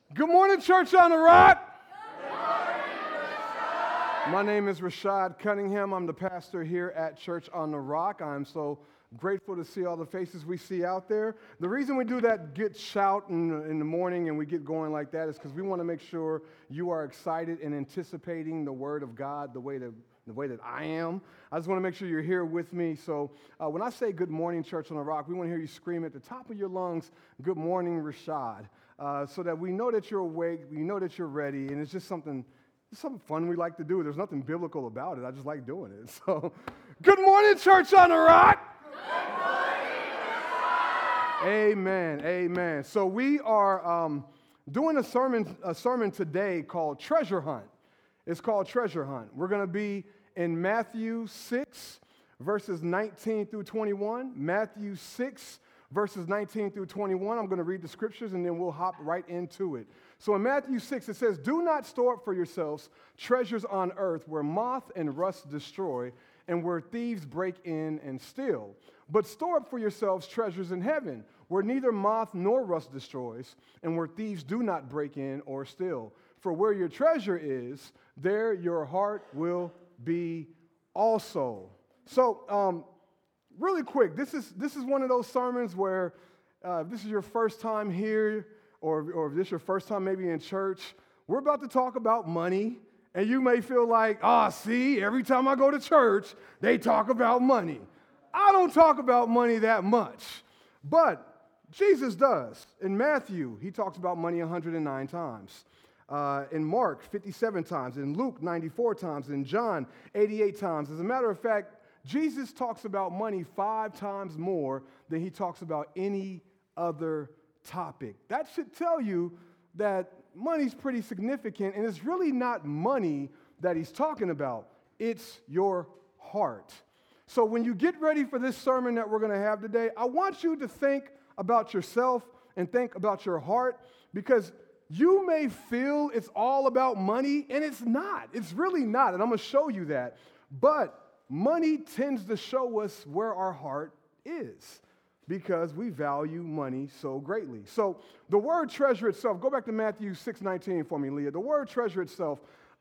Good morning, Church on the Rock. My name is Rashad Cunningham. I'm the pastor here at Church on the Rock. I'm so grateful to see all the faces we see out there. The reason we do that get shout in the morning and we get going like that is because we want to make sure you are excited and anticipating the Word of God the way that I am. I just want to make sure you're here with me. So when I say good morning, Church on the Rock, we want to hear you scream at the top of your lungs, good morning, Rashad, so that we know that you're awake, we know that you're ready, and it's just something fun we like to do. There's nothing biblical about it. I just like doing it. So, good morning, Church on the Rock. Good morning, amen, amen. So we are doing a sermon today called Treasure Hunt. It's called Treasure Hunt. We're going to be in Matthew 6, verses 19 through 21. Matthew 6, verses 19 through 21. I'm going to read the scriptures and then we'll hop right into it. So in Matthew 6, it says, "Do not store up for yourselves treasures on earth where moth and rust destroy and where thieves break in and steal. But store up for yourselves treasures in heaven where neither moth nor rust destroys and where thieves do not break in or steal. For where your treasure is, there your heart will be also." So really quick, this is one of those sermons where if this is your first time here, or if this is your first time maybe in church, we're about to talk about money, and you may feel like, see, every time I go to church, they talk about money. I don't talk about money that much, but Jesus does. In Matthew, he talks about money 109 times. In Mark, 57 times. In Luke, 94 times. In John, 88 times. As a matter of fact, Jesus talks about money 5 times more than he talks about any other topic. That should tell you that money's pretty significant, and it's really not money that he's talking about. It's your heart. So when you get ready for this sermon that we're going to have today, I want you to think about yourself and think about your heart, because you may feel it's all about money, and it's not. It's really not, and I'm going to show you that. But money tends to show us where our heart is, because we value money so greatly. So the word treasure itself, go back to Matthew 6:19 for me, Leah. The word treasure itself,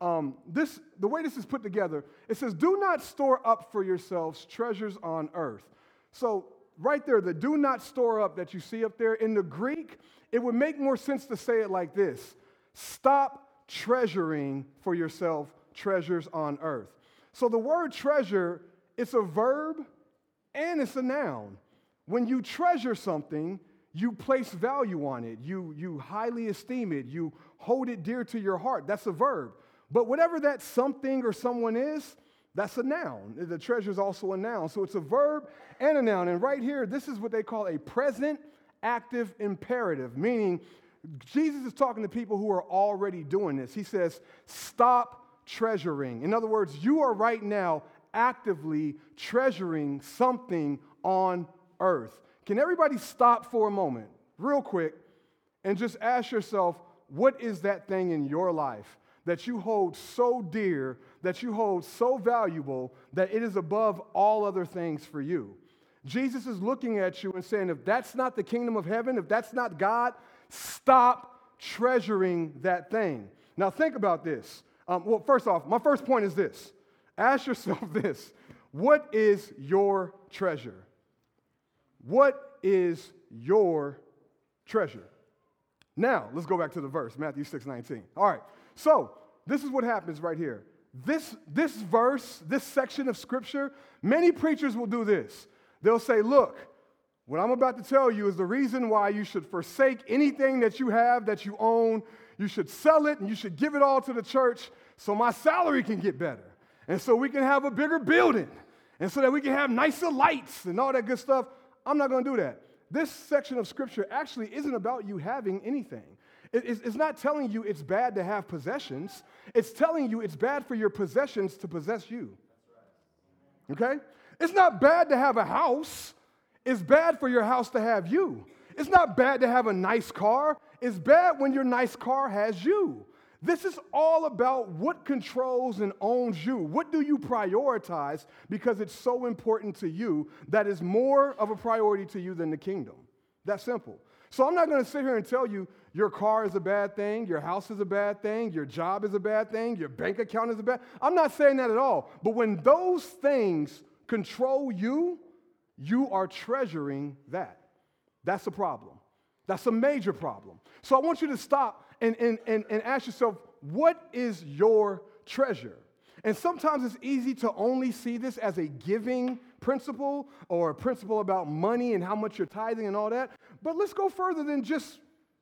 the way this is put together, it says, "Do not store up for yourselves treasures on earth." So right there, the "do not store up" that you see up there, in the Greek, it would make more sense to say it like this: stop treasuring for yourself treasures on earth. So the word treasure, it's a verb and it's a noun. When you treasure something, you place value on it. You highly esteem it. You hold it dear to your heart. That's a verb. But whatever that something or someone is, that's a noun. The treasure is also a noun. So it's a verb and a noun. And right here, this is what they call a present active imperative, meaning Jesus is talking to people who are already doing this. He says, stop treasuring. In other words, you are right now actively treasuring something on earth. Can everybody stop for a moment, real quick, and just ask yourself, what is that thing in your life that you hold so dear, that you hold so valuable, that it is above all other things for you? Jesus is looking at you and saying, if that's not the kingdom of heaven, if that's not God, stop treasuring that thing. Now think about this. Well, first off, my first point is this. Ask yourself this. What is your treasure? What is your treasure? Now, let's go back to the verse, Matthew 6:19. All right, so this is what happens right here. This verse, this section of Scripture, many preachers will do this. They'll say, look, what I'm about to tell you is the reason why you should forsake anything that you have, that you own. You should sell it and you should give it all to the church so my salary can get better, and so we can have a bigger building, and so that we can have nicer lights and all that good stuff. I'm not going to do that. This section of Scripture actually isn't about you having anything. It's not telling you it's bad to have possessions. It's telling you it's bad for your possessions to possess you. Okay? It's not bad to have a house. It's bad for your house to have you. It's not bad to have a nice car. It's bad when your nice car has you. This is all about what controls and owns you. What do you prioritize because it's so important to you that is more of a priority to you than the kingdom? That's simple. So I'm not going to sit here and tell you your car is a bad thing, your house is a bad thing, your job is a bad thing, your bank account is a bad. I'm not saying that at all. But when those things control you, you are treasuring that. That's a problem. That's a major problem. So I want you to stop and ask yourself, what is your treasure? And sometimes it's easy to only see this as a giving principle or a principle about money and how much you're tithing and all that. But let's go further than just,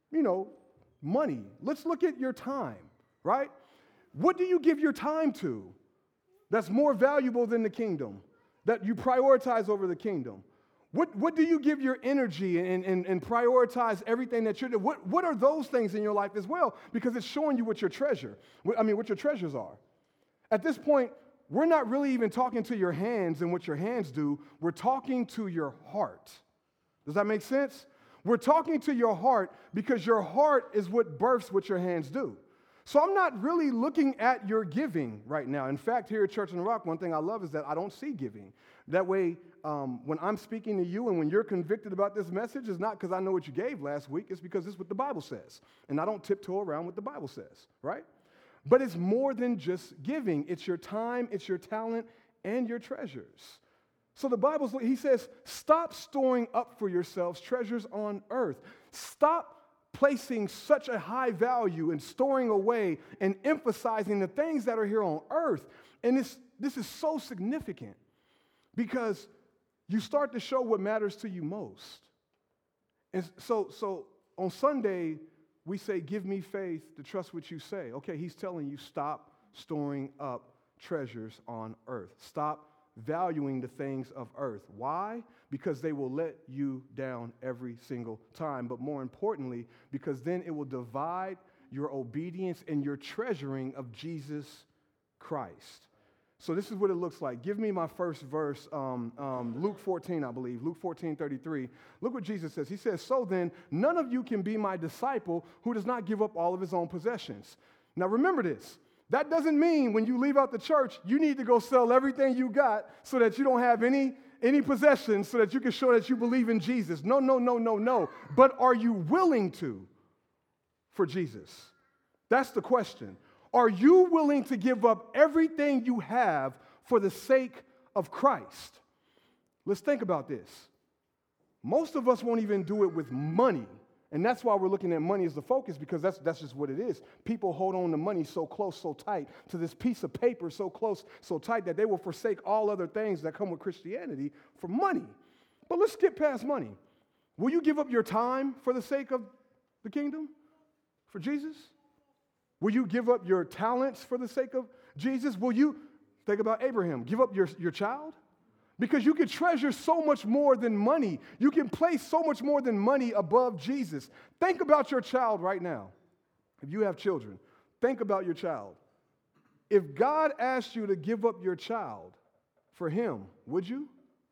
money. Let's look at your time, right? What do you give your time to that's more valuable than the kingdom, that you prioritize over the kingdom? What do you give your energy and prioritize everything that you're doing? What are those things in your life as well? Because it's showing you what your treasures are. At this point, we're not really even talking to your hands and what your hands do. We're talking to your heart. Does that make sense? We're talking to your heart because your heart is what births what your hands do. So I'm not really looking at your giving right now. In fact, here at Church on the Rock, one thing I love is that I don't see giving. That way, when I'm speaking to you and when you're convicted about this message, it's not because I know what you gave last week. It's because it's what the Bible says. And I don't tiptoe around what the Bible says, right? But it's more than just giving. It's your time, it's your talent, and your treasures. So he says, stop storing up for yourselves treasures on earth. Stop placing such a high value and storing away and emphasizing the things that are here on earth. And this is so significant because you start to show what matters to you most. And so on Sunday, we say, give me faith to trust what you say. Okay, he's telling you stop storing up treasures on earth. Stop valuing the things of earth. Why? Because they will let you down every single time. But more importantly, because then it will divide your obedience and your treasuring of Jesus Christ. So this is what it looks like. Give me my first verse, Luke 14, I believe. Luke 14:33. Look what Jesus says. He says, so then, none of you can be my disciple who does not give up all of his own possessions. Now remember this. That doesn't mean when you leave out the church, you need to go sell everything you got so that you don't have any possessions so that you can show that you believe in Jesus. No. But are you willing to for Jesus? That's the question. Are you willing to give up everything you have for the sake of Christ? Let's think about this. Most of us won't even do it with money. And that's why we're looking at money as the focus, because that's just what it is. People hold on to money so close, so tight, to this piece of paper so close, so tight, that they will forsake all other things that come with Christianity for money. But let's skip past money. Will you give up your time for the sake of the kingdom? For Jesus? Will you give up your talents for the sake of Jesus? Will you, think about Abraham, give up your child? Because you can treasure so much more than money. You can place so much more than money above Jesus. Think about your child right now. If you have children, think about your child. If God asked you to give up your child for him, would you?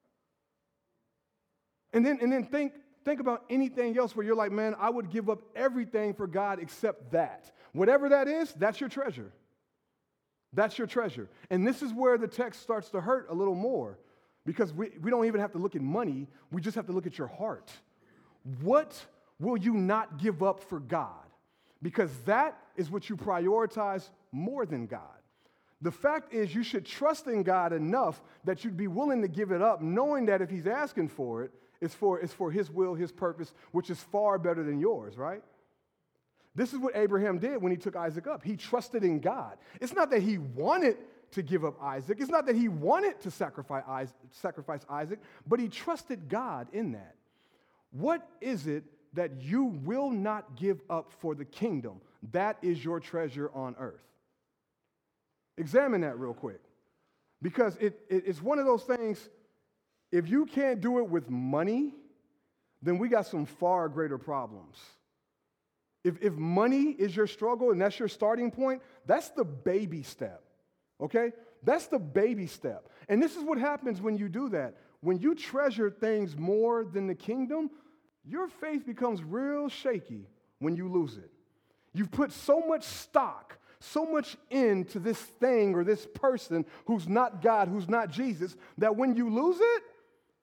And then think about anything else where you're like, man, I would give up everything for God except that. Whatever that is, that's your treasure. That's your treasure. And this is where the text starts to hurt a little more. Because we don't even have to look at money. We just have to look at your heart. What will you not give up for God? Because that is what you prioritize more than God. The fact is you should trust in God enough that you'd be willing to give it up, knowing that if he's asking for it, it's for his will, his purpose, which is far better than yours, right? This is what Abraham did when he took Isaac up. He trusted in God. It's not that he wanted to give up Isaac. It's not that he wanted to sacrifice Isaac, but he trusted God in that. What is it that you will not give up for the kingdom? That is your treasure on earth. Examine that real quick. Because it's one of those things, if you can't do it with money, then we got some far greater problems. If money is your struggle and that's your starting point, that's the baby step. Okay? That's the baby step. And this is what happens when you do that. When you treasure things more than the kingdom, your faith becomes real shaky when you lose it. You've put so much stock, so much into this thing or this person who's not God, who's not Jesus, that when you lose it,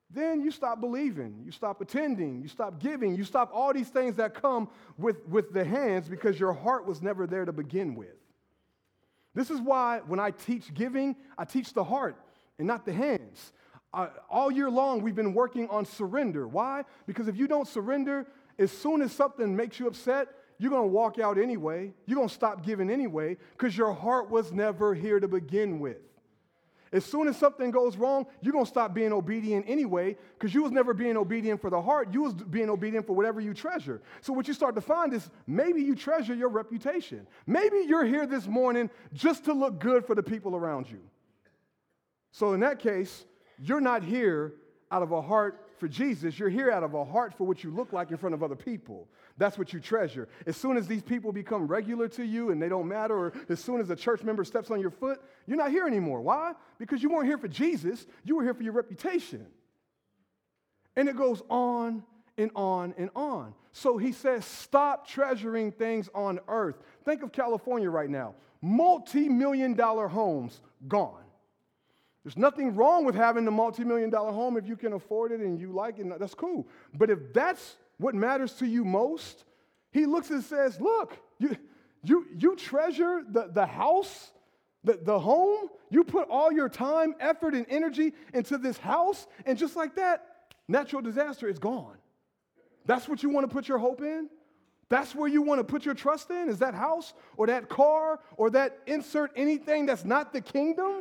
then you stop believing, you stop attending, you stop giving, you stop all these things that come with the hands because your heart was never there to begin with. This is why when I teach giving, I teach the heart and not the hands. All year long, we've been working on surrender. Why? Because if you don't surrender, as soon as something makes you upset, you're going to walk out anyway. You're going to stop giving anyway because your heart was never here to begin with. As soon as something goes wrong, you're going to stop being obedient anyway because you was never being obedient for the heart. You was being obedient for whatever you treasure. So what you start to find is maybe you treasure your reputation. Maybe you're here this morning just to look good for the people around you. So in that case, you're not here out of a heart for Jesus. You're here out of a heart for what you look like in front of other people. That's what you treasure. As soon as these people become regular to you and they don't matter, or as soon as a church member steps on your foot, you're not here anymore. Why? Because you weren't here for Jesus. You were here for your reputation. And it goes on and on and on. So he says, stop treasuring things on earth. Think of California right now. Multi-million-dollar homes gone. There's nothing wrong with having a multi-million-dollar home if you can afford it and you like it. That's cool. But if that's what matters to you most, he looks and says, look, you treasure the house, the home. You put all your time, effort, and energy into this house, and just like that, natural disaster is gone. That's what you want to put your hope in? That's where you want to put your trust in? Is that house or that car or that insert anything that's not the kingdom?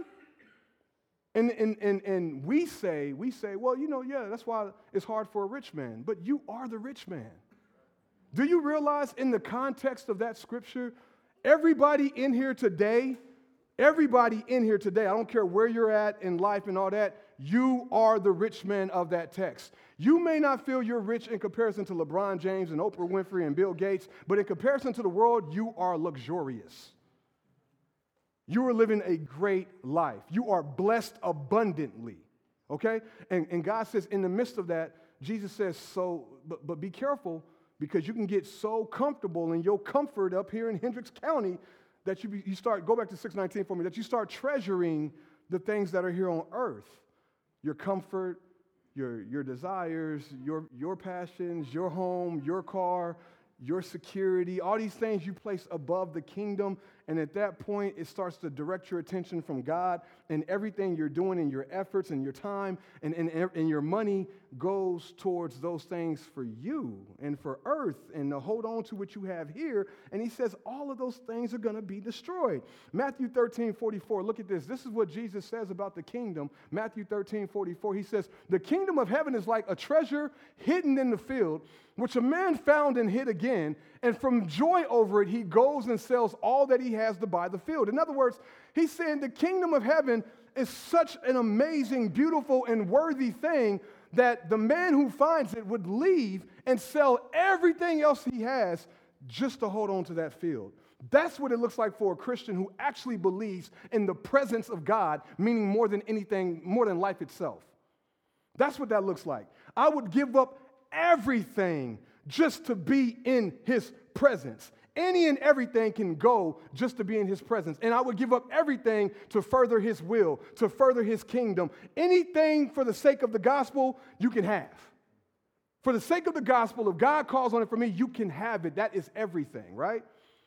And we say, well, yeah, that's why it's hard for a rich man. But you are the rich man. Do you realize in the context of that scripture, everybody in here today, I don't care where you're at in life and all that, you are the rich man of that text. You may not feel you're rich in comparison to LeBron James and Oprah Winfrey and Bill Gates, but in comparison to the world, you are luxurious. You are living a great life. You are blessed abundantly, okay? And God says in the midst of that, Jesus says, but be careful because you can get so comfortable in your comfort up here in Hendricks County that you start, go back to 6:19 for me, that you start treasuring the things that are here on earth. Your comfort, your desires, your passions, your home, your car, your security, all these things you place above the kingdom, and at that point, it starts to direct your attention from God, and everything you're doing and your efforts and your time and your money goes towards those things for you and for earth and to hold on to what you have here, and he says all of those things are going to be destroyed. Matthew 13:44, look at this. This is what Jesus says about the kingdom. Matthew 13:44, he says, the kingdom of heaven is like a treasure hidden in the field, which a man found and hid again, and from joy over it, he goes and sells all that he has to buy the field. In other words, he's saying the kingdom of heaven is such an amazing, beautiful, and worthy thing that the man who finds it would leave and sell everything else he has just to hold on to that field. That's what it looks like for a Christian who actually believes in the presence of God, meaning more than anything, more than life itself. That's what that looks like. I would give up everything just to be in his presence. Any and everything can go just to be in his presence. And I would give up everything to further his will, to further his kingdom. Anything for the sake of the gospel, you can have. For the sake of the gospel, if God calls on it for me, you can have it. That is everything, right?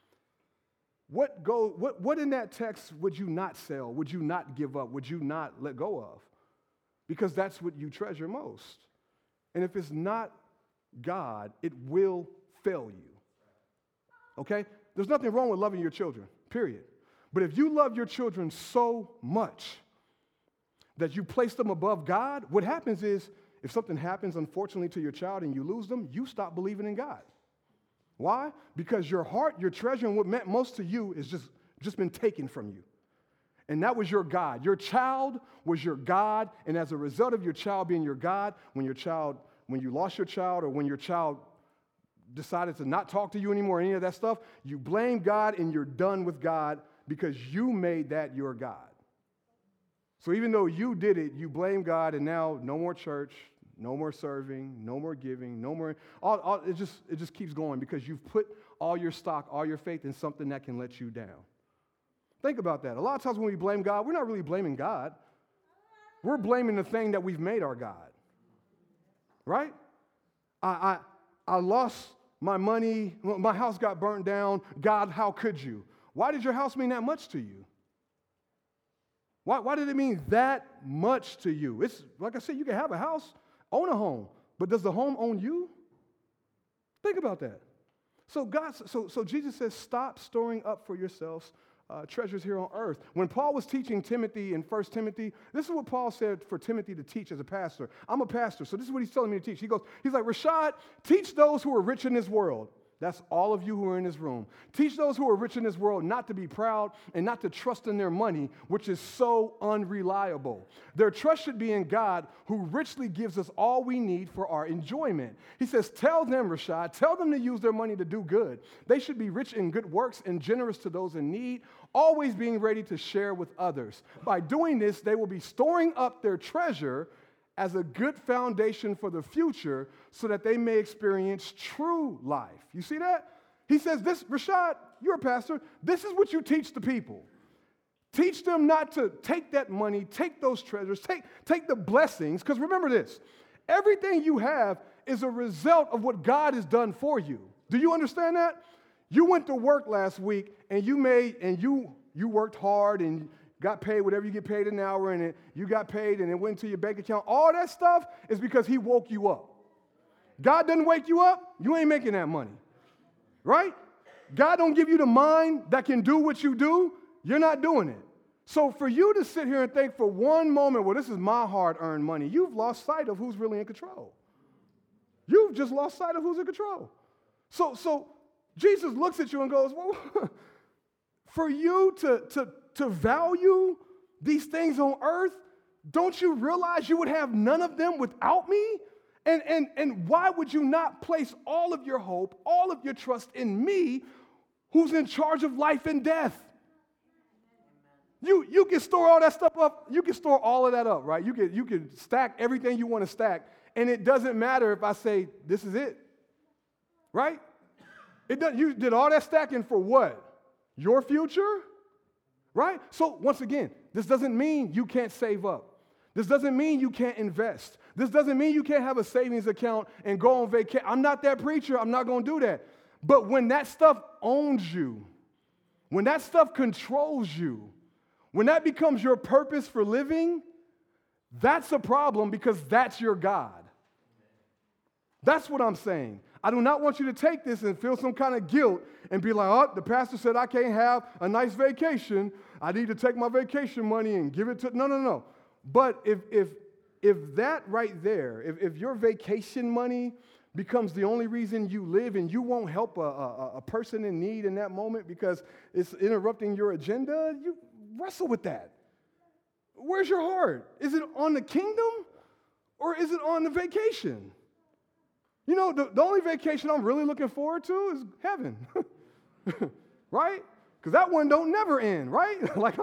What in that text would you not sell? Would you not give up? Would you not let go of? Because that's what you treasure most. And if it's not God, it will fail you. Okay? There's nothing wrong with loving your children, period. But if you love your children so much that you place them above God, what happens is if something happens, unfortunately, to your child and you lose them, you stop believing in God. Why? Because your heart, your treasure, and what meant most to you is just been taken from you. And that was your God. Your child was your God, and as a result of your child being your God, when you lost your child or when your child decided to not talk to you anymore, any of that stuff, you blame God and you're done with God because you made that your God. So even though you did it, you blame God, and now no more church, no more serving, no more giving, no more. It just keeps going because you've put all your stock, all your faith in something that can let you down. Think about that. A lot of times when we blame God, we're not really blaming God. We're blaming the thing that we've made our God. right? I lost my money. My house got burnt down. God, how could you? Why did your house mean that much to you? Why did it mean that much to you? It's like I said, you can have a house, own a home, but does the home own you? Think about that. So Jesus says, stop storing up for yourselves treasures here on earth. When Paul was teaching Timothy in 1 Timothy, this is what Paul said for Timothy to teach as a pastor. I'm a pastor, so this is what he's telling me to teach. He's like, Rashad, teach those who are rich in this world. That's all of you who are in this room. Teach those who are rich in this world not to be proud and not to trust in their money, which is so unreliable. Their trust should be in God, who richly gives us all we need for our enjoyment. He says, tell them, Rashad, tell them to use their money to do good. They should be rich in good works and generous to those in need, always being ready to share with others. By doing this, they will be storing up their treasure as a good foundation for the future so that they may experience true life. You see that? He says this, Rashad, you're a pastor, this is what you teach the people. Teach them not to take that money, take those treasures, take the blessings, because remember this, everything you have is a result of what God has done for you. Do you understand that? You went to work last week and you worked hard and got paid whatever you get paid an hour, and you got paid and it went to your bank account. All that stuff is because he woke you up. God doesn't wake you up, you ain't making that money, right? God don't give you the mind that can do what you do, you're not doing it. So for you to sit here and think for one moment, well, this is my hard-earned money, you've lost sight of who's really in control. You've just lost sight of who's in control. So Jesus looks at you and goes, well, for you to value these things on earth, don't you realize you would have none of them without me? And why would you not place all of your hope, all of your trust in me, who's in charge of life and death? You can store all that stuff up. You can store all of that up, right? You can stack everything you want to stack, and it doesn't matter if I say this is it, right? You did all that stacking for what? Your future? Right? So once again, this doesn't mean you can't save up. This doesn't mean you can't invest. This doesn't mean you can't have a savings account and go on vacation. I'm not that preacher. I'm not going to do that. But when that stuff owns you, when that stuff controls you, when that becomes your purpose for living, that's a problem because that's your God. That's what I'm saying. I do not want you to take this and feel some kind of guilt and be like, oh, the pastor said I can't have a nice vacation. I need to take my vacation money and give it to, no. But if that right there, if your vacation money becomes the only reason you live and you won't help a person in need in that moment because it's interrupting your agenda, you wrestle with that. Where's your heart? Is it on the kingdom or is it on the vacation? You know, the only vacation I'm really looking forward to is heaven, right? Because that one don't never end, right?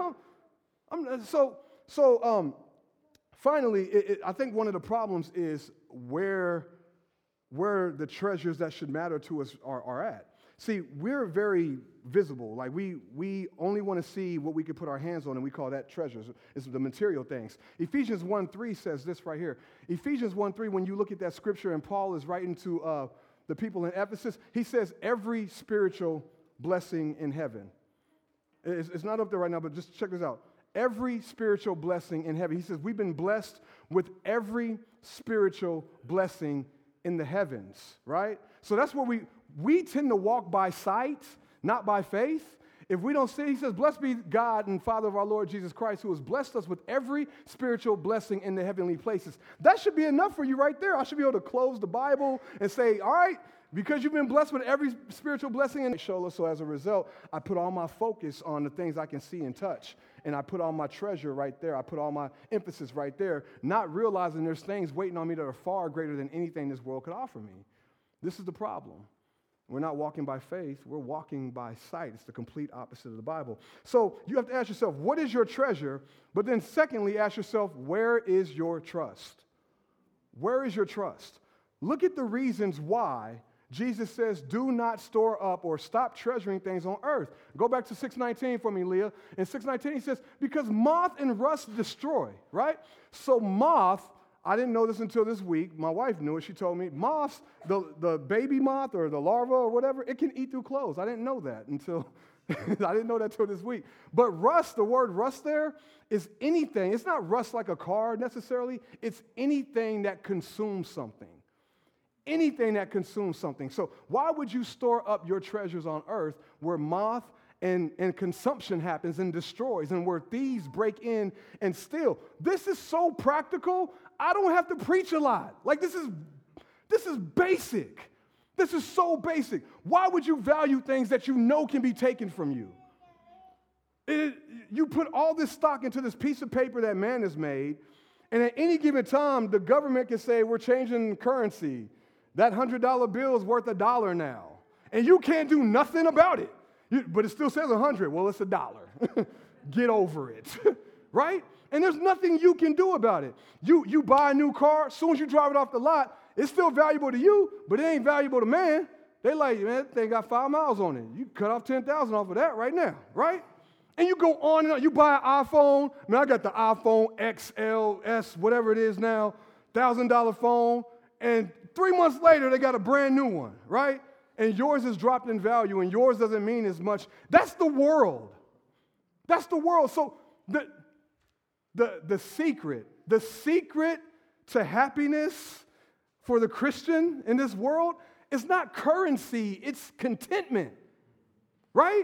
Finally, I think one of the problems is where the treasures that should matter to us are at. See, we're very visible. Like we only want to see what we can put our hands on, and we call that treasures. It's the material things. Ephesians 1:3 says this right here. Ephesians 1:3, when you look at that scripture, and Paul is writing to the people in Ephesus, he says every spiritual blessing in heaven. It's not up there right now, but just check this out. Every spiritual blessing in heaven. He says we've been blessed with every spiritual blessing in the heavens, right? So that's where we tend to walk by sight, not by faith. If we don't see, he says, blessed be God and Father of our Lord Jesus Christ, who has blessed us with every spiritual blessing in the heavenly places. That should be enough for you right there. I should be able to close the Bible and say, all right, because you've been blessed with every spiritual blessing in Shola, so as a result, I put all my focus on the things I can see and touch. And I put all my treasure right there. I put all my emphasis right there, not realizing there's things waiting on me that are far greater than anything this world could offer me. This is the problem. We're not walking by faith. We're walking by sight. It's the complete opposite of the Bible. So you have to ask yourself, what is your treasure? But then secondly, ask yourself, where is your trust? Where is your trust? Look at the reasons why Jesus says, do not store up or stop treasuring things on earth. Go back to 6:19 for me, Leah. In 6:19, he says, because moth and rust destroy, right? So moth, I didn't know this until this week. My wife knew it. She told me moths, the baby moth or the larva or whatever, it can eat through clothes. I didn't know that until I didn't know that till this week. But rust, the word rust there is anything. It's not rust like a car necessarily. It's anything that consumes something. Anything that consumes something. So why would you store up your treasures on earth where moth and consumption happens and destroys and where thieves break in and steal? This is so practical, I don't have to preach a lot. Like this is basic. This is so basic. Why would you value things that you know can be taken from you? You put all this stock into this piece of paper that man has made, and at any given time, the government can say, we're changing currency. That $100 bill is worth $1 now. And you can't do nothing about it. But it still says 100. Well, it's $1. Get over it. Right? And there's nothing you can do about it. You buy a new car, as soon as you drive it off the lot, it's still valuable to you, but it ain't valuable to man. They like, man, that thing got 5 miles on it. You cut off 10,000 off of that right now, right? And you go on and on. You buy an iPhone. Man, I got the iPhone XLS, whatever it is now, $1,000 phone, and 3 months later, they got a brand new one, right? And yours is dropped in value, and yours doesn't mean as much. That's the world. That's the world. So the secret to happiness for the Christian in this world is not currency, it's contentment, right?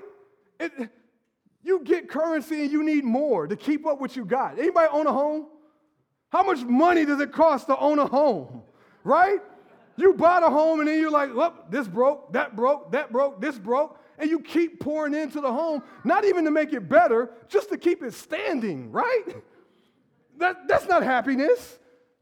You get currency and you need more to keep up what you got. Anybody own a home? How much money does it cost to own a home, right? You bought a home and then you're like, well, this broke, that broke, this broke, and you keep pouring into the home, not even to make it better, just to keep it standing, right? That's not happiness.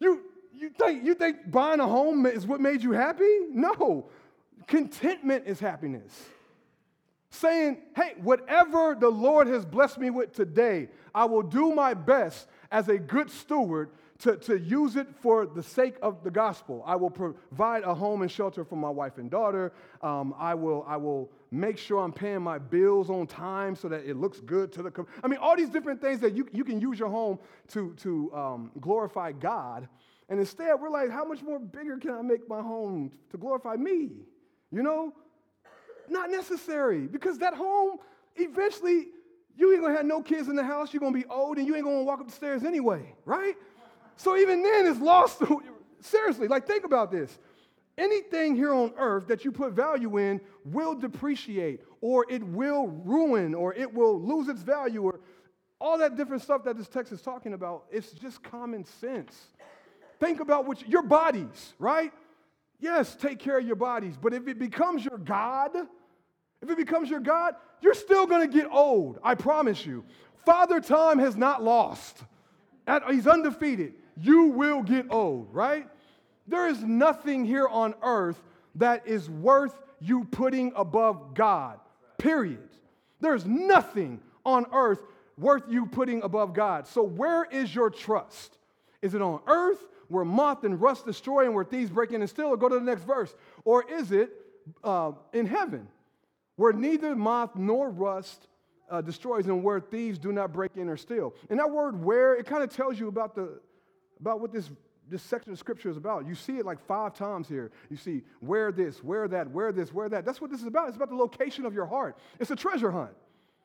You think buying a home is what made you happy? No. Contentment is happiness. Saying, hey, whatever the Lord has blessed me with today, I will do my best as a good steward to use it for the sake of the gospel. I will provide a home and shelter for my wife and daughter. I will make sure I'm paying my bills on time so that it looks good to the community. I mean, all these different things that you can use your home to glorify God. And instead, we're like, how much more bigger can I make my home to glorify me? You know? Not necessary, because that home, eventually, you ain't going to have no kids in the house. You're going to be old, and you ain't going to walk up the stairs anyway, right? So even then, it's lost. Seriously, like, think about this. Anything here on earth that you put value in will depreciate, or it will ruin, or it will lose its value, or all that different stuff that this text is talking about. It's just common sense. Think about your bodies, right? Yes, take care of your bodies, but if it becomes your God, you're still going to get old, I promise you. Father Time has not lost. He's undefeated. You will get old, right? There is nothing here on earth that is worth you putting above God, period. There's nothing on earth worth you putting above God. So where is your trust? Is it on earth, where moth and rust destroy and where thieves break in and steal? Or go to the next verse. Or is it in heaven, where neither moth nor rust destroys and where thieves do not break in or steal? And that word where, it kind of tells you about what this section of Scripture is about. You see it like 5 times here. You see where this, where that, where this, where that. That's what this is about. It's about the location of your heart. It's a treasure hunt.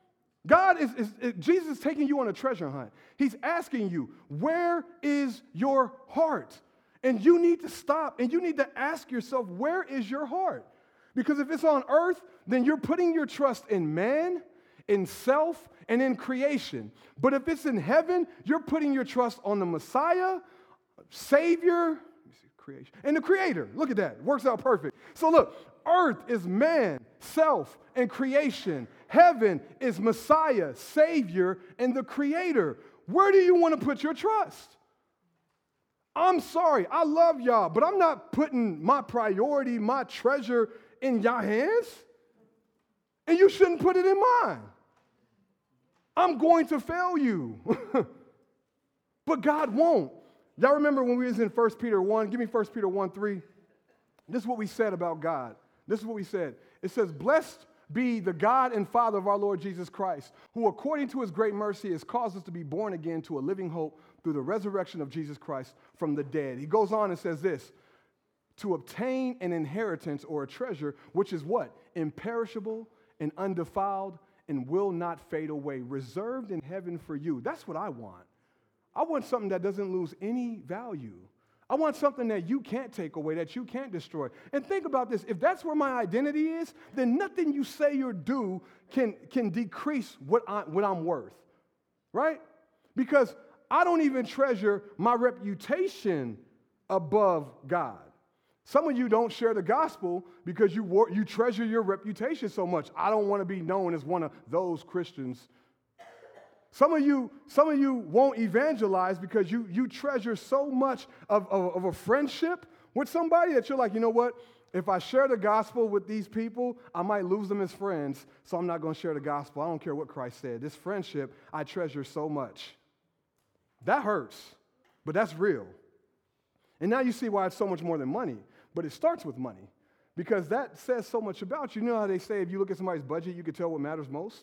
Jesus is taking you on a treasure hunt. He's asking you, where is your heart? And you need to stop and you need to ask yourself, where is your heart? Because if it's on earth, then you're putting your trust in man, in self, and in creation. But if it's in heaven, you're putting your trust on the Messiah, Savior, creation, and the Creator. Look at that. It works out perfect. So look, earth is man, self, and creation. Heaven is Messiah, Savior, and the Creator. Where do you want to put your trust? I'm sorry, I love y'all, but I'm not putting my priority, my treasure in your hands. And you shouldn't put it in mine. I'm going to fail you. But God won't. Y'all remember when we was in 1 Peter 1? Give me 1 Peter 1:3. This is what we said about God. This is what we said. It says, blessed be the God and Father of our Lord Jesus Christ, who according to his great mercy has caused us to be born again to a living hope through the resurrection of Jesus Christ from the dead. He goes on and says this, to obtain an inheritance or a treasure, which is what? Imperishable and undefiled and will not fade away, reserved in heaven for you. That's what I want. I want something that doesn't lose any value. I want something that you can't take away, that you can't destroy. And think about this. If that's where my identity is, then nothing you say or do can decrease what I'm worth, right? Because I don't even treasure my reputation above God. Some of you don't share the gospel because you treasure your reputation so much. I don't want to be known as one of those Christians. Some of you won't evangelize because you treasure so much of a friendship with somebody that you're like, you know what? If I share the gospel with these people, I might lose them as friends, so I'm not going to share the gospel. I don't care what Christ said. This friendship I treasure so much. That hurts, but that's real. And now you see why it's so much more than money. But it starts with money because that says so much about you. You know how they say if you look at somebody's budget, you can tell what matters most?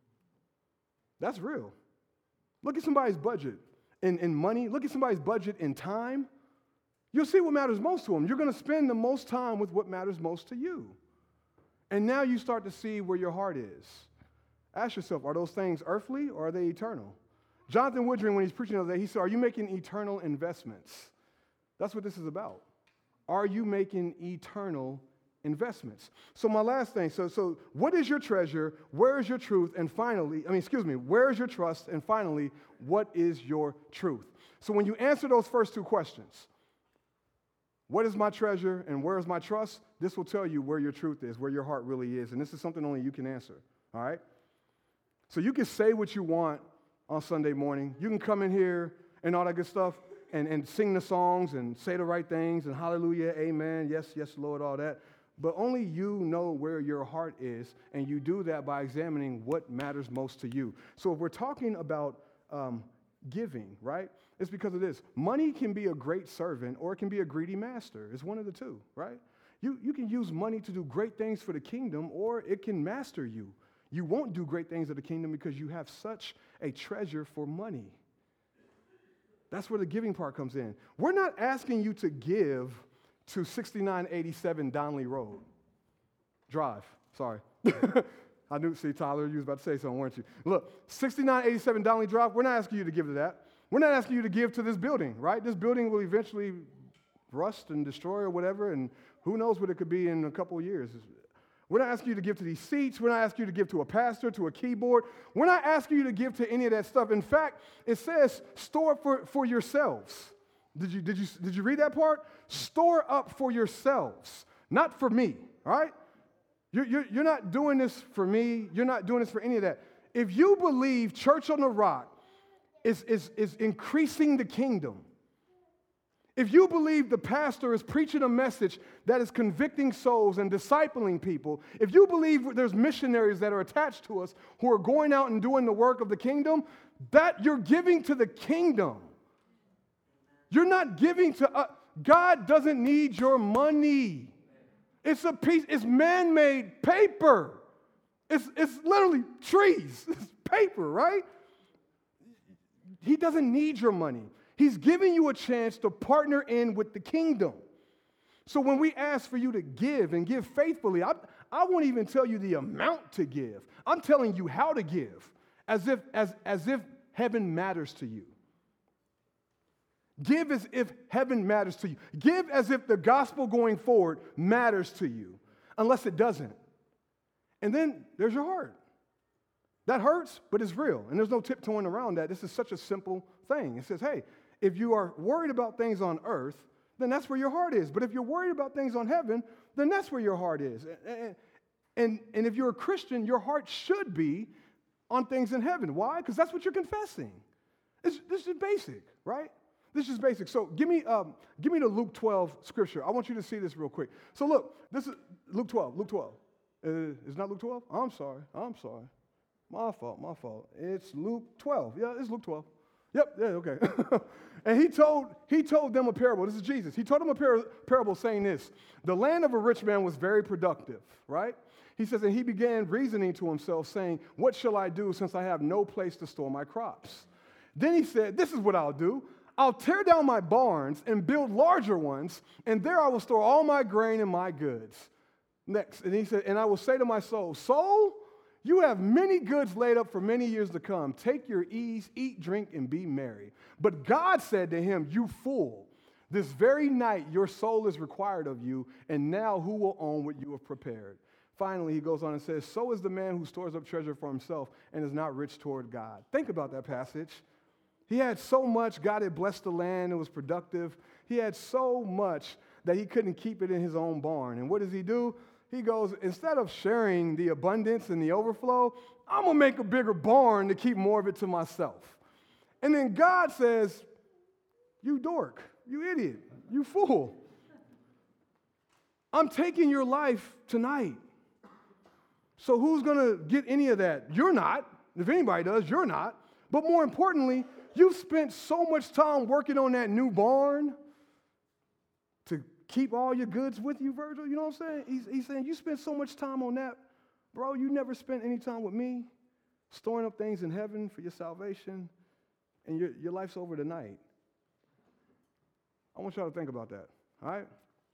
That's real. Look at somebody's budget in money. Look at somebody's budget in time. You'll see what matters most to them. You're going to spend the most time with what matters most to you. And now you start to see where your heart is. Ask yourself, are those things earthly or are they eternal? Jonathan Woodring, when he's preaching the other day, he said, are you making eternal investments? That's what this is about. Are you making eternal investments? So my last thing, so what is your treasure? Where is your truth? And finally, where is your trust? And finally, what is your truth? So when you answer those first two questions, what is my treasure and where is my trust? This will tell you where your truth is, where your heart really is. And this is something only you can answer, all right? So you can say what you want on Sunday morning. You can come in here and all that good stuff. And sing the songs and say the right things and hallelujah, amen, yes, yes, Lord, all that. But only you know where your heart is, and you do that by examining what matters most to you. So if we're talking about giving, right, it's because of this. Money can be a great servant or it can be a greedy master. It's one of the two, right? You can use money to do great things for the kingdom or it can master you. You won't do great things of the kingdom because you have such a treasure for money. That's where the giving part comes in. We're not asking you to give to 6987 Donley Road. Drive, sorry. I knew, see, Tyler, you was about to say something, weren't you? Look, 6987 Donley Drive, we're not asking you to give to that. We're not asking you to give to this building, right? This building will eventually rust and destroy or whatever, and who knows what it could be in a couple of years. We're not asking you to give to these seats. We're not asking you to give to a pastor, to a keyboard. We're not asking you to give to any of that stuff. In fact, it says store up for yourselves. Did you read that part? Store up for yourselves, not for me, all right? You're not doing this for me. You're not doing this for any of that. If you believe Church on the Rock is increasing the kingdom, if you believe the pastor is preaching a message that is convicting souls and discipling people, if you believe there's missionaries that are attached to us who are going out and doing the work of the kingdom, that you're giving to the kingdom. You're not giving to God doesn't need your money. It's a piece, it's man-made paper. It's literally trees. It's paper, right? He doesn't need your money. He's giving you a chance to partner in with the kingdom. So when we ask for you to give and give faithfully, I won't even tell you the amount to give. I'm telling you how to give, as if heaven matters to you. Give as if heaven matters to you. Give as if the gospel going forward matters to you, unless it doesn't. And then there's your heart. That hurts, but it's real. And there's no tiptoeing around that. This is such a simple thing. It says, hey, if you are worried about things on earth, then that's where your heart is. But if you're worried about things on heaven, then that's where your heart is. And if you're a Christian, your heart should be on things in heaven. Why? Because that's what you're confessing. This is basic, right? This is basic. So give me the Luke 12 scripture. I want you to see this real quick. So look, this is Luke 12. Luke 12. It's not Luke 12? I'm sorry. My fault. It's Luke 12. Yeah, it's Luke 12. Yep, yeah, okay. And he told them a parable. This is Jesus. He told them a parable saying this. The land of a rich man was very productive, right? He says, and he began reasoning to himself, saying, what shall I do since I have no place to store my crops? Then he said, this is what I'll do. I'll tear down my barns and build larger ones, and there I will store all my grain and my goods. Next, and he said, and I will say to my soul, soul, you have many goods laid up for many years to come. Take your ease, eat, drink, and be merry. But God said to him, you fool, this very night your soul is required of you, and now who will own what you have prepared? Finally, he goes on and says, so is the man who stores up treasure for himself and is not rich toward God. Think about that passage. He had so much, God had blessed the land, it was productive. He had so much that he couldn't keep it in his own barn. And what does he do? He goes, instead of sharing the abundance and the overflow, I'm going to make a bigger barn to keep more of it to myself. And then God says, you dork, you idiot, you fool. I'm taking your life tonight. So who's going to get any of that? You're not. If anybody does, you're not. But more importantly, you've spent so much time working on that new barn to keep all your goods with you, Virgil. You know what I'm saying? He's saying, you spent so much time on that. Bro, you never spent any time with me storing up things in heaven for your salvation, and your life's over tonight. I want y'all to think about that, all right?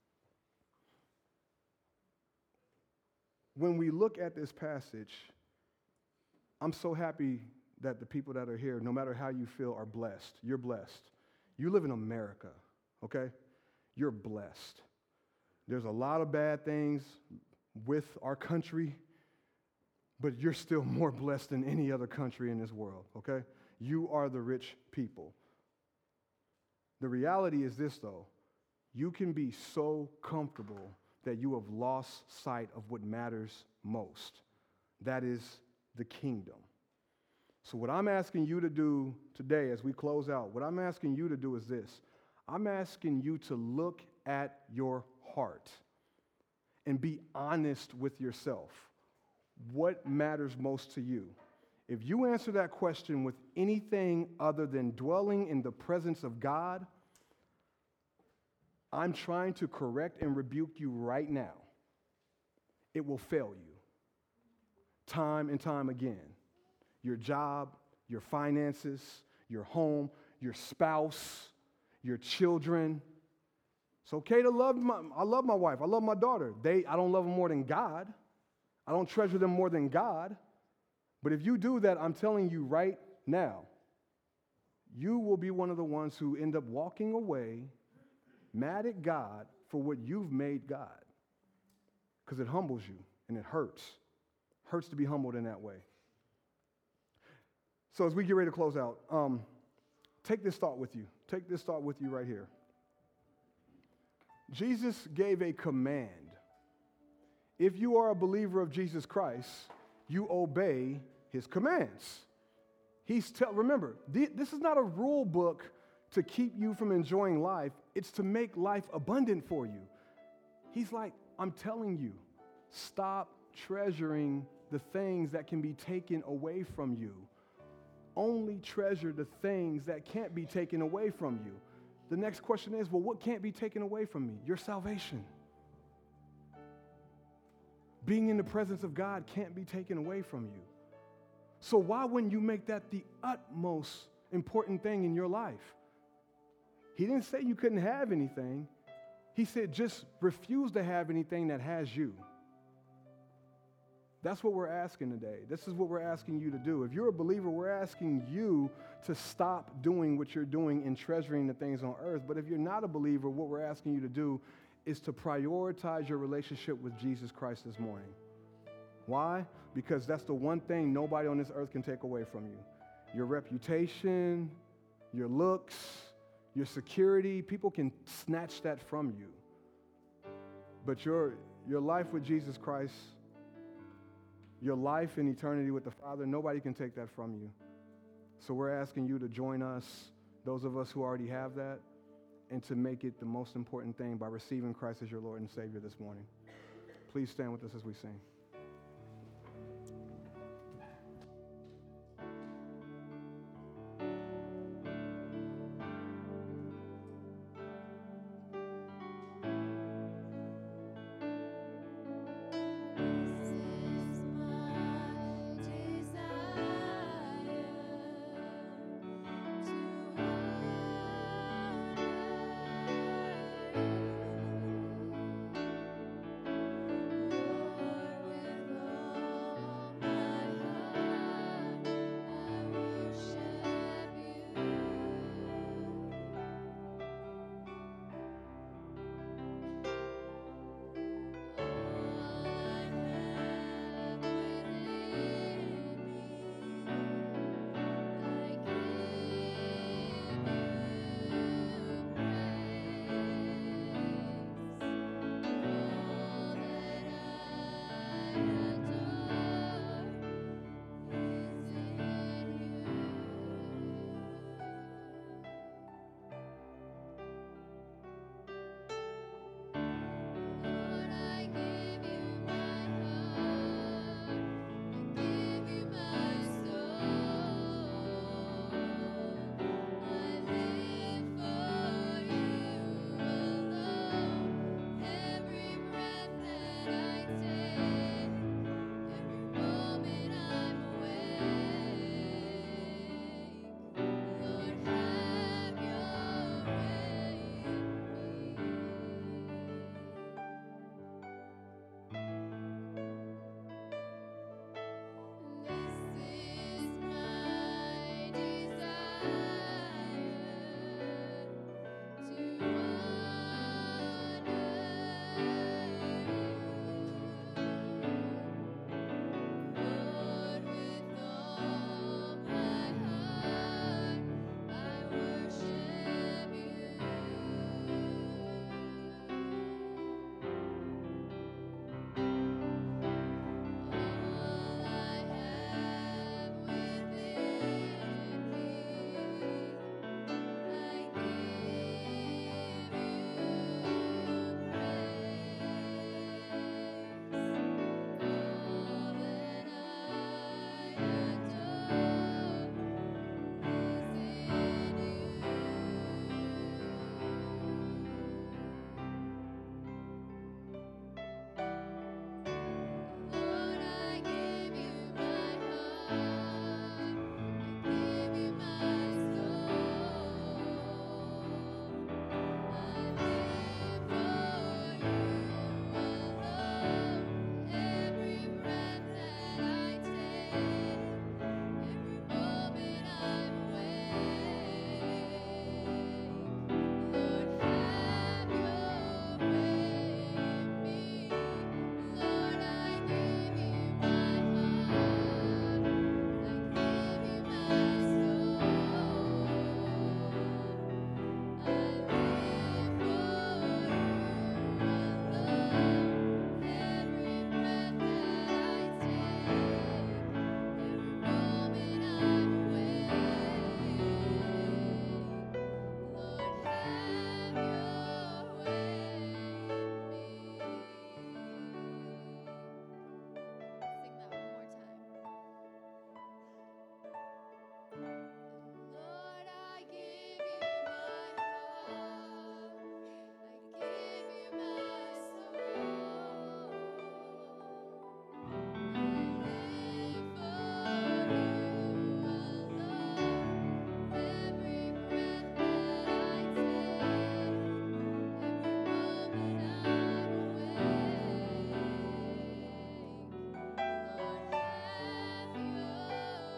When we look at this passage, I'm so happy that the people that are here, no matter how you feel, are blessed. You're blessed. You live in America, okay? You're blessed. There's a lot of bad things with our country, but you're still more blessed than any other country in this world, okay? You are the rich people. The reality is this, though. You can be so comfortable that you have lost sight of what matters most. That is the kingdom. So what I'm asking you to do today as we close out, what I'm asking you to do is this. I'm asking you to look at your heart and be honest with yourself. What matters most to you? If you answer that question with anything other than dwelling in the presence of God, I'm trying to correct and rebuke you right now. It will fail you time and time again. Your job, your finances, your home, your spouse, your children. It's okay to love I love my wife. I love my daughter. I don't love them more than God. I don't treasure them more than God. But if you do that, I'm telling you right now, you will be one of the ones who end up walking away mad at God for what you've made God. Because it humbles you and it hurts. Hurts to be humbled in that way. So as we get ready to close out, take this thought with you. Take this thought with you right here. Jesus gave a command. If you are a believer of Jesus Christ, you obey his commands. Remember, this is not a rule book to keep you from enjoying life. It's to make life abundant for you. He's like, I'm telling you, stop treasuring the things that can be taken away from you. Only treasure the things that can't be taken away from you. The next question is, well, what can't be taken away from me? Your salvation. Being in the presence of God can't be taken away from you. So why wouldn't you make that the utmost important thing in your life? He didn't say you couldn't have anything. He said just refuse to have anything that has you. That's what we're asking today. This is what we're asking you to do. If you're a believer, we're asking you to stop doing what you're doing and treasuring the things on earth. But if you're not a believer, what we're asking you to do is to prioritize your relationship with Jesus Christ this morning. Why? Because that's the one thing nobody on this earth can take away from you. Your reputation, your looks, your security, people can snatch that from you. But your life with Jesus Christ, your life in eternity with the Father, nobody can take that from you. So we're asking you to join us, those of us who already have that, and to make it the most important thing by receiving Christ as your Lord and Savior this morning. Please stand with us as we sing.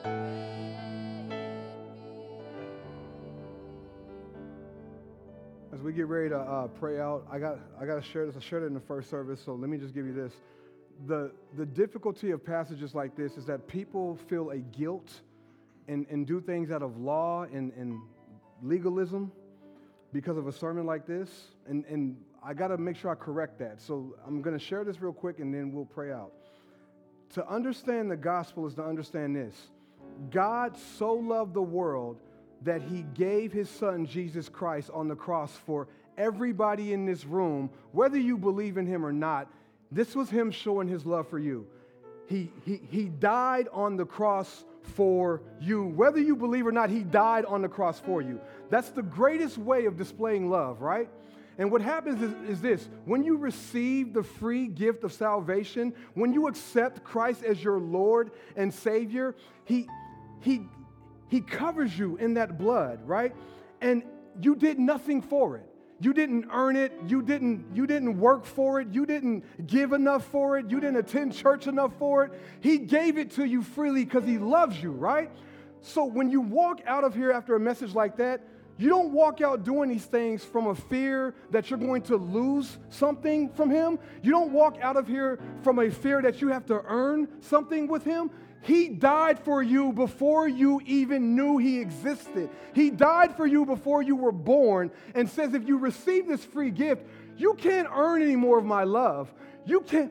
As we get ready to pray out, I got to share this. I shared it in the first service, so let me just give you this. The difficulty of passages like this is that people feel a guilt and do things out of law and legalism because of a sermon like this, and I got to make sure I correct that. So I'm going to share this real quick, and then we'll pray out. To understand the gospel is to understand this. God so loved the world that he gave his son, Jesus Christ, on the cross for everybody in this room, whether you believe in him or not. This was him showing his love for you. He died on the cross for you. Whether you believe or not, he died on the cross for you. That's the greatest way of displaying love, right? And what happens is this: when you receive the free gift of salvation, when you accept Christ as your Lord and Savior, He covers you in that blood, right? And you did nothing for it. You didn't earn it. You didn't work for it. You didn't give enough for it. You didn't attend church enough for it. He gave it to you freely because he loves you, right? So when you walk out of here after a message like that, you don't walk out doing these things from a fear that you're going to lose something from him. You don't walk out of here from a fear that you have to earn something with him. He died for you before you even knew he existed. He died for you before you were born, and says if you receive this free gift, you can't earn any more of my love. You can't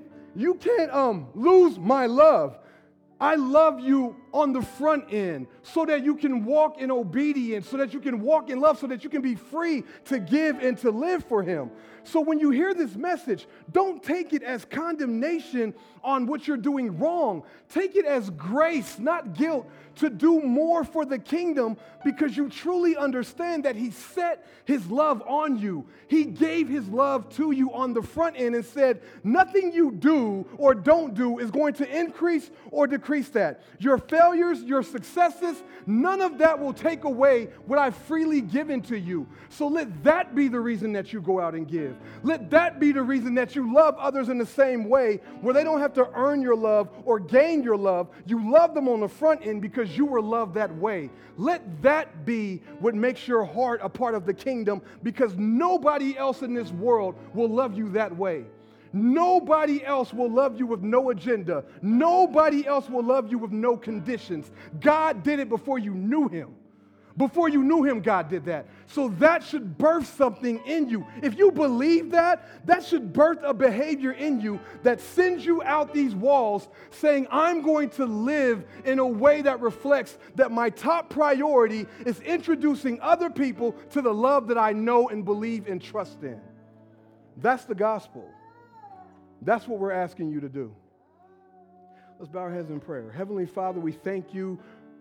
lose my love. I love you on the front end so that you can walk in obedience, so that you can walk in love, so that you can be free to give and to live for him. So when you hear this message, don't take it as condemnation on what you're doing wrong. Take it as grace, not guilt, to do more for the kingdom because you truly understand that he set his love on you. He gave his love to you on the front end and said, nothing you do or don't do is going to increase or decrease that. Your failures, your successes, none of that will take away what I've freely given to you. So let that be the reason that you go out and give. Let that be the reason that you love others in the same way, where they don't have to earn your love or gain your love. You love them on the front end because you were loved that way. Let that be what makes your heart a part of the kingdom, because nobody else in this world will love you that way. Nobody else will love you with no agenda. Nobody else will love you with no conditions. God did it before you knew him. Before you knew him, God did that. So that should birth something in you. If you believe that, that should birth a behavior in you that sends you out these walls saying, I'm going to live in a way that reflects that my top priority is introducing other people to the love that I know and believe and trust in. That's the gospel. That's what we're asking you to do. Let's bow our heads in prayer. Heavenly Father, we thank you.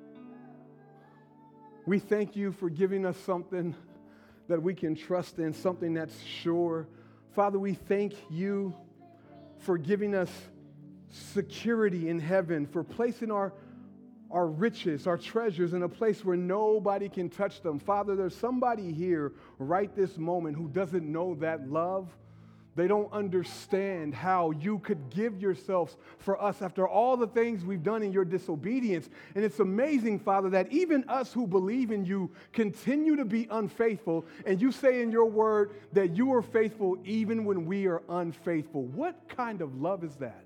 We thank you for giving us something that we can trust in, something that's sure. Father, we thank you for giving us security in heaven, for placing our riches, our treasures in a place where nobody can touch them. Father, there's somebody here right this moment who doesn't know that love. They don't understand how you could give yourselves for us after all the things we've done in your disobedience. And it's amazing, Father, that even us who believe in you continue to be unfaithful. And you say in your word that you are faithful even when we are unfaithful. What kind of love is that?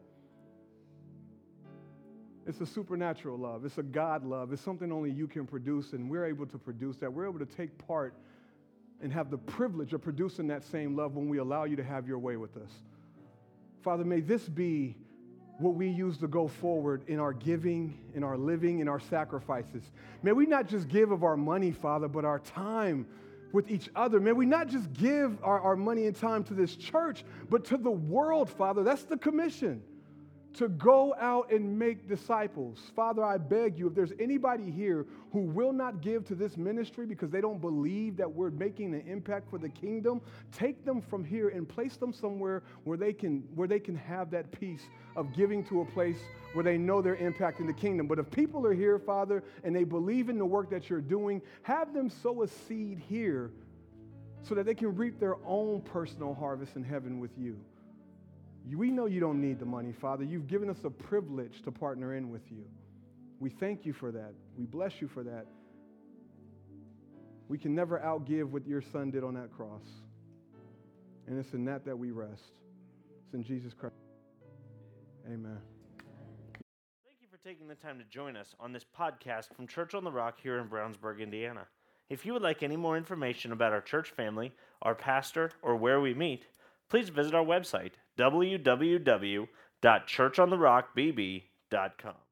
It's a supernatural love. It's a God love. It's something only you can produce, and we're able to produce that. We're able to take part and have the privilege of producing that same love when we allow you to have your way with us. Father, may this be what we use to go forward in our giving, in our living, in our sacrifices. May we not just give of our money, Father, but our time with each other. May we not just give our money and time to this church, but to the world, Father. That's the commission. To go out and make disciples. Father, I beg you, if there's anybody here who will not give to this ministry because they don't believe that we're making an impact for the kingdom, take them from here and place them somewhere where they can have that peace of giving to a place where they know they're impacting the kingdom. But if people are here, Father, and they believe in the work that you're doing, have them sow a seed here so that they can reap their own personal harvest in heaven with you. We know you don't need the money, Father. You've given us a privilege to partner in with you. We thank you for that. We bless you for that. We can never outgive what your son did on that cross. And it's in that we rest. It's in Jesus Christ. Amen. Thank you for taking the time to join us on this podcast from Church on the Rock here in Brownsburg, Indiana. If you would like any more information about our church family, our pastor, or where we meet, please visit our website, www.churchontherockbb.com.